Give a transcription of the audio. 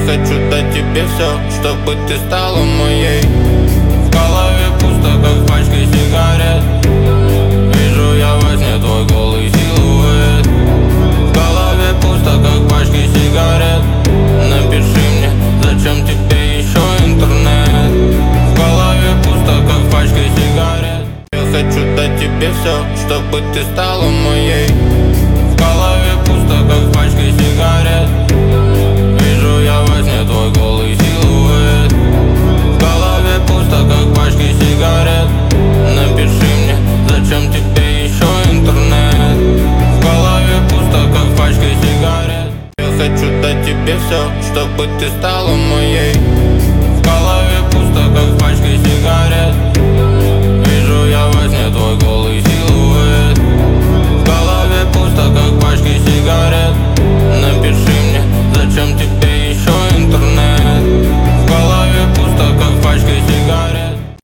хочу дать тебе все, чтобы ты стала моей. В голове пусто, как в пачке сигарет. Вижу я во сне твой голый силуэт. В голове пусто, как в пачке сигарет. Напиши мне, зачем тебе еще интернет. В голове пусто, как в пачке сигарет. Я хочу дать тебе все, чтобы ты стала моей. В голове пусто, как в пачке сигарет. Вижу я во сне твой голый силуэт. В голове пусто, как в пачке сигарет. Напиши мне, зачем тебе еще интернет. В голове пусто, как в пачке сигарет. Я хочу дать тебе все, чтобы ты стала моей. В голове пусто, как в пачке сигарет. Вижу я во сне твой голый силуэт. В голове пусто, как в пачке сигарет. Напиши мне, зачем тебе